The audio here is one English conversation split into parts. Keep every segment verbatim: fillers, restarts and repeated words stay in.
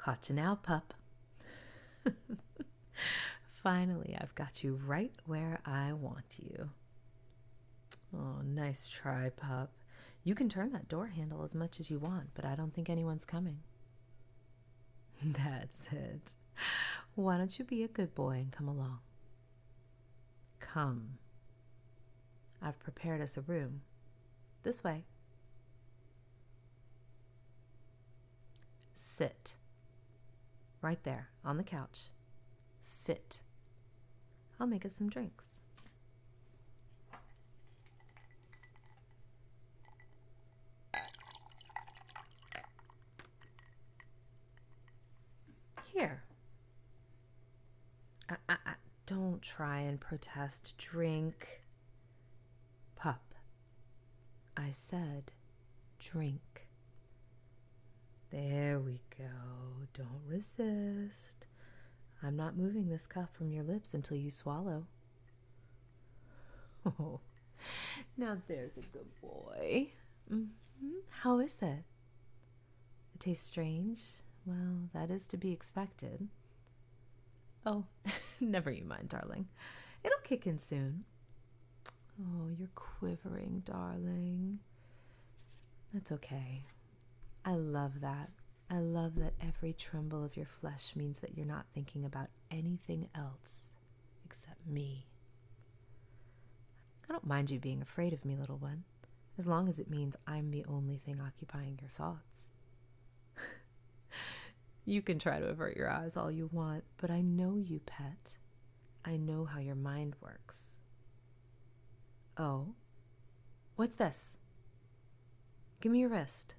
Caught you now, pup. Finally, I've got you right where I want you. Oh, nice try, pup. You can turn that door handle as much as you want, but I don't think anyone's coming. That's it. Why don't you be a good boy and come along? Come. I've prepared us a room. This way. Sit. Right there, on the couch. Sit. I'll make us some drinks. Here. I, I, I, don't try and protest. Drink. Pup. I said drink. There we go. Don't resist. I'm not moving this cup from your lips until you swallow. Oh, now there's a good boy. Mm-hmm. How is it? It tastes strange? Well, that is to be expected. Oh, never you mind, darling. It'll kick in soon. Oh, you're quivering, darling. That's okay. I love that. I love that every tremble of your flesh means that you're not thinking about anything else except me. I don't mind you being afraid of me, little one, as long as it means I'm the only thing occupying your thoughts. You can try to avert your eyes all you want, but I know you, pet. I know how your mind works. Oh, what's this? Give me your wrist.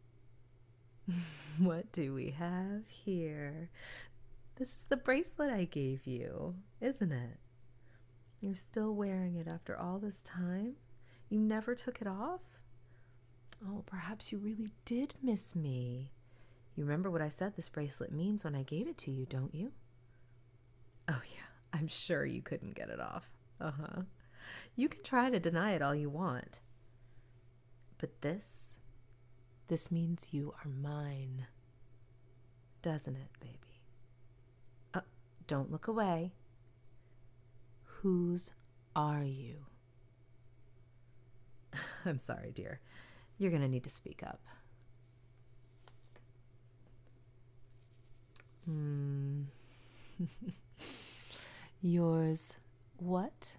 What do we have here? This is the bracelet I gave you, isn't it? You're still wearing it after all this time? You never took it off? Oh, perhaps you really did miss me. You remember what I said this bracelet means when I gave it to you, don't you? Oh, yeah, I'm sure you couldn't get it off. Uh-huh. You can try to deny it all you want. But this, this means you are mine. Doesn't it, baby? Uh, don't look away. Whose are you? I'm sorry, dear. You're going to need to speak up. Hmm. Yours what?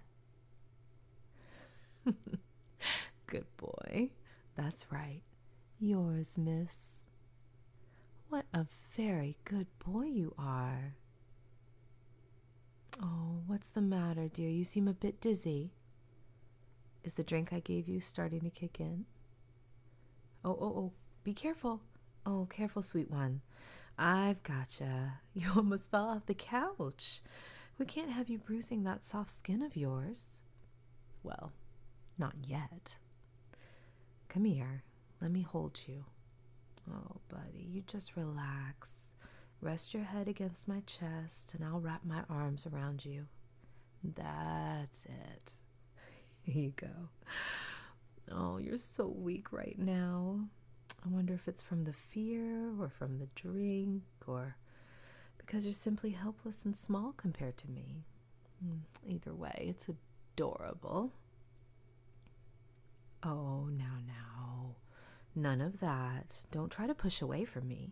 Good boy. That's right. Yours, miss. What a very good boy you are. Oh, what's the matter, dear? You seem a bit dizzy. Is the drink I gave you starting to kick in? Oh, oh, oh, be careful. Oh, careful, sweet one. I've gotcha. You almost fell off the couch. We can't have you bruising that soft skin of yours. Well, not yet. Come here. Let me hold you. Oh, buddy, you just relax. Rest your head against my chest, and I'll wrap my arms around you. That's it. Here you go. Oh, you're so weak right now. I wonder if it's from the fear or from the drink or because you're simply helpless and small compared to me. Either way, it's adorable. Oh, now, now. None of that. Don't try to push away from me.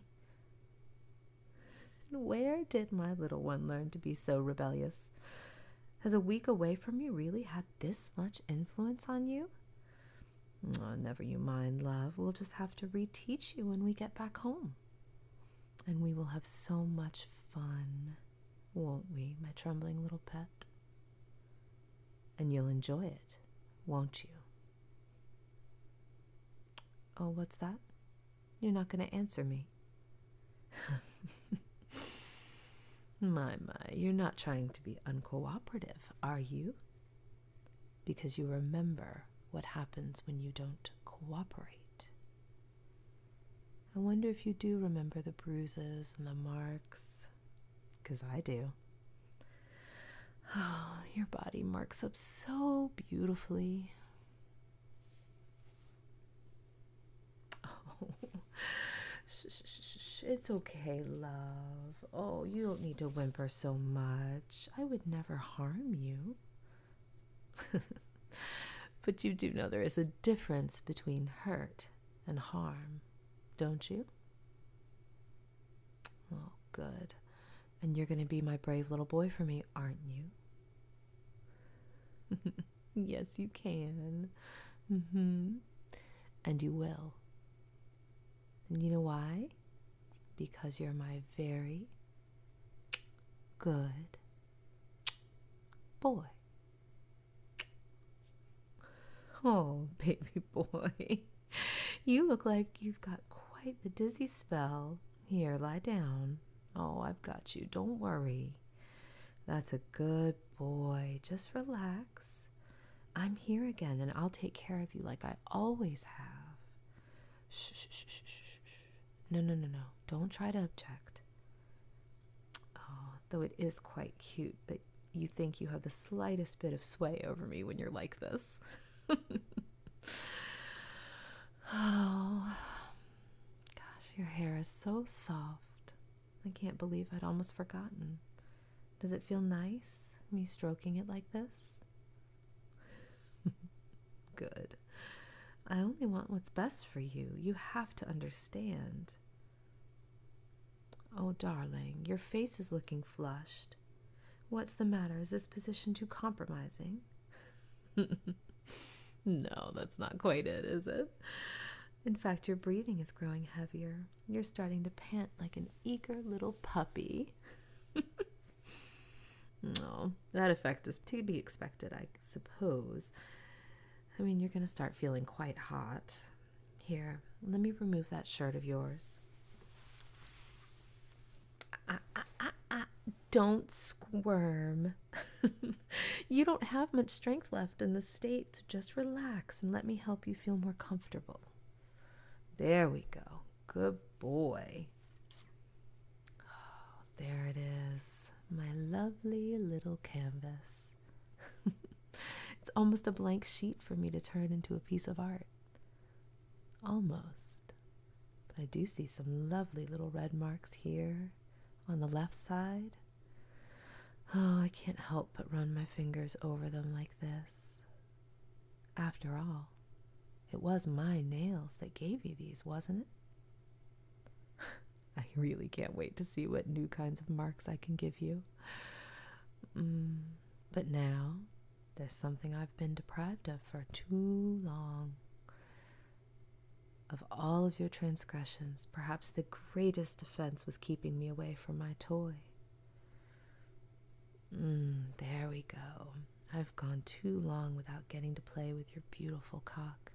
Where did my little one learn to be so rebellious? Has a week away from you really had this much influence on you? Oh, never you mind, love. We'll just have to reteach you when we get back home. And we will have so much fun, won't we, my trembling little pet? And you'll enjoy it, won't you? Oh, what's that? You're not going to answer me. My, my, you're not trying to be uncooperative, are you? Because you remember what happens when you don't cooperate. I wonder if you do remember the bruises and the marks, because I do. Oh, your body marks up so beautifully. Oh, shh, shh, shh, shh. It's okay, love. Oh, you don't need to whimper so much. I would never harm you. But you do know there is a difference between hurt and harm, don't you? Oh, good. And you're going to be my brave little boy for me, aren't you? Yes, you can. Mm-hmm. And you will. And you know why? Because you're my very good boy. Oh, baby boy. You look like you've got quite the dizzy spell. Here, lie down. Oh, I've got you. Don't worry. That's a good boy. Just relax. I'm here again, and I'll take care of you like I always have. Shh, shh, shh, shh, shh. No, no, no, no. Don't try to object. Oh, though it is quite cute that you think you have the slightest bit of sway over me when you're like this. Oh, gosh, your hair is so soft. I can't believe I'd almost forgotten. Does it feel nice, me stroking it like this? Good. I only want what's best for you. You have to understand. Oh, darling, your face is looking flushed. What's the matter? Is this position too compromising? No, that's not quite it, is it? In fact, your breathing is growing heavier. You're starting to pant like an eager little puppy. No, that effect is to be expected, I suppose. I mean, you're going to start feeling quite hot. Here, let me remove that shirt of yours. Ah, ah, ah, ah. Don't squirm. You don't have much strength left in the state, so just relax and let me help you feel more comfortable. There we go. Good boy. Oh, there it is. My lovely little canvas. It's almost a blank sheet for me to turn into a piece of art. Almost. But I do see some lovely little red marks here on the left side. Oh, I can't help but run my fingers over them like this. After all, it was my nails that gave you these, wasn't it? I really can't wait to see what new kinds of marks I can give you. Mm, but now, there's something I've been deprived of for too long. Of all of your transgressions, perhaps the greatest offense was keeping me away from my toy. Mm, there we go. I've gone too long without getting to play with your beautiful cock.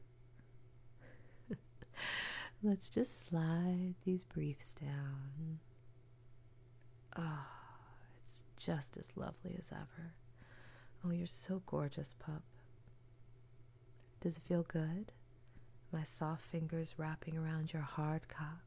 Let's just slide these briefs down. Oh, it's just as lovely as ever. Oh, you're so gorgeous, pup. Does it feel good? My soft fingers wrapping around your hard cock.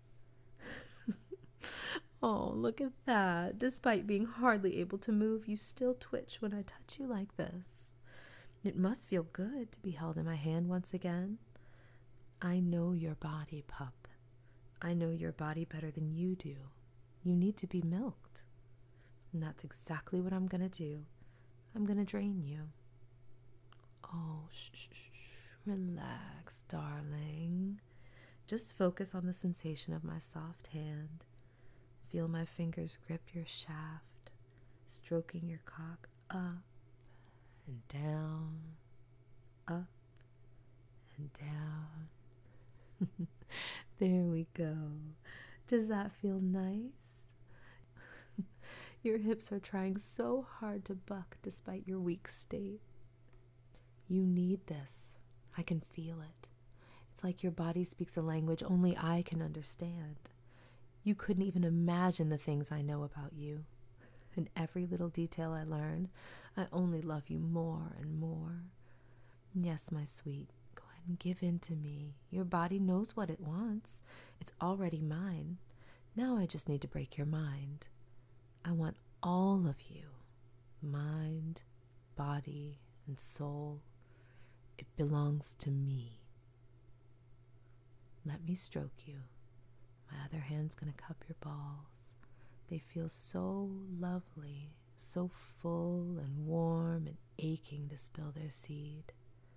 Oh, look at that. Despite being hardly able to move, you still twitch when I touch you like this. It must feel good to be held in my hand once again. I know your body, pup. I know your body better than you do. You need to be milked. And that's exactly what I'm going to do. I'm going to drain you. Oh, shh, shh, shh. Relax, darling. Just focus on the sensation of my soft hand. Feel my fingers grip your shaft, stroking your cock up and down, up and down. There we go. Does that feel nice? Your hips are trying so hard to buck despite your weak state. You need this. I can feel it. It's like your body speaks a language only I can understand. You couldn't even imagine the things I know about you. And every little detail I learn, I only love you more and more. Yes, my sweet, go ahead and give in to me. Your body knows what it wants. It's already mine. Now I just need to break your mind. I want all of you. Mind, body, and soul. It belongs to me. Let me stroke you. My other hand's going to cup your balls. They feel so lovely, so full and warm and aching to spill their seed.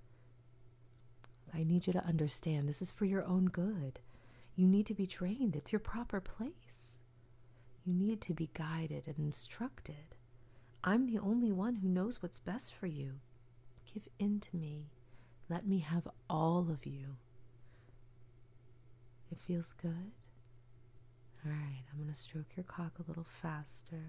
I need you to understand this is for your own good. You need to be trained. It's your proper place. You need to be guided and instructed. I'm the only one who knows what's best for you. Give in to me. Let me have all of you. It feels good? All right, I'm going to stroke your cock a little faster.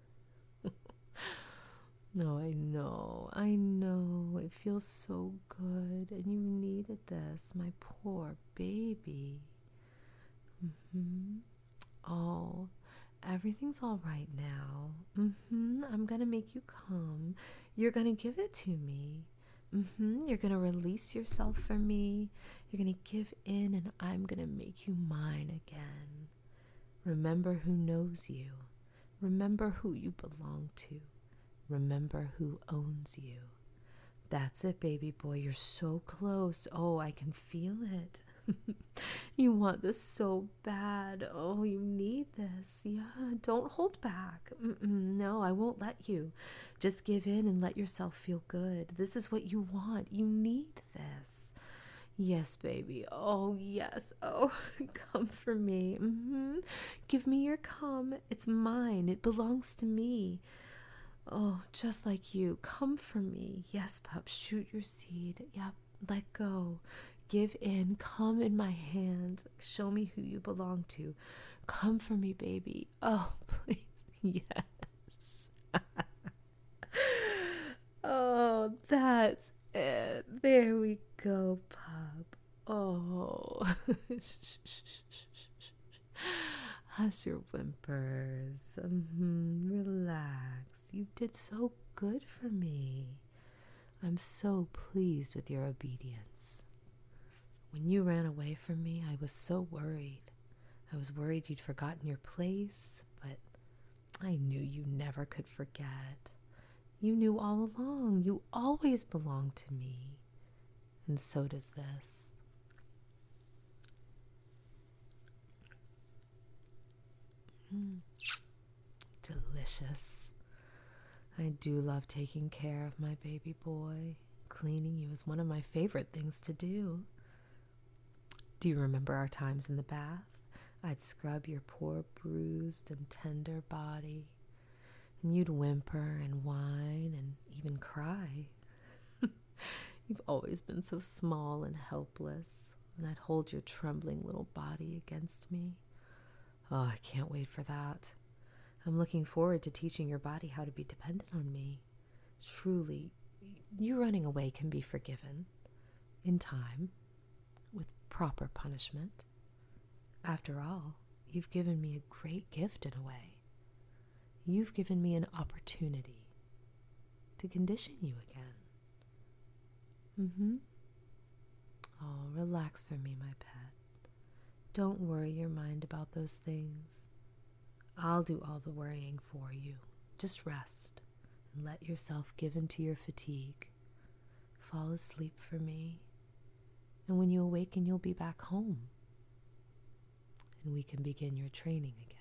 No, I know, I know. It feels so good, and you needed this, my poor baby. Mm-hmm. Oh, everything's all right now. Mm-hmm. I'm going to make you come. You're going to give it to me. Mm-hmm. You're going to release yourself for me. You're going to give in, and I'm going to make you mine again. Remember who knows you. Remember who you belong to. Remember who owns you. That's it, baby boy. You're so close. Oh, I can feel it. You want this so bad. Oh, you need this. Yeah, don't hold back. Mm-mm, no, I won't let you. Just give in and let yourself feel good. This is what you want. You need this. Yes, baby. Oh, yes. Oh, come for me. Mm-hmm. Give me your cum. It's mine. It belongs to me. Oh, just like you. Come for me. Yes, pup. Shoot your seed. Yep. Let go. Give in. Come in my hand. Show me who you belong to. Come for me, baby. Oh, please. Yes. Oh, that's it. There we go, pup. Oh. Hush your whimpers. Mm-hmm. Relax. You did so good for me. I'm so pleased with your obedience. When you ran away from me, I was so worried. I was worried you'd forgotten your place, but I knew you never could forget. You knew all along. You always belonged to me. And so does this. Mm. Delicious. I do love taking care of my baby boy. Cleaning you is one of my favorite things to do. Do you remember our times in the bath? I'd scrub your poor bruised and tender body, and you'd whimper and whine and even cry. You've always been so small and helpless, and I'd hold your trembling little body against me. Oh, I can't wait for that. I'm looking forward to teaching your body how to be dependent on me. Truly, you running away can be forgiven. In time. With proper punishment. After all, you've given me a great gift in a way. You've given me an opportunity to condition you again. Mm-hmm. Oh, relax for me, my pet. Don't worry your mind about those things. I'll do all the worrying for you. Just rest and let yourself give in to your fatigue. Fall asleep for me. And when you awaken, you'll be back home. And we can begin your training again.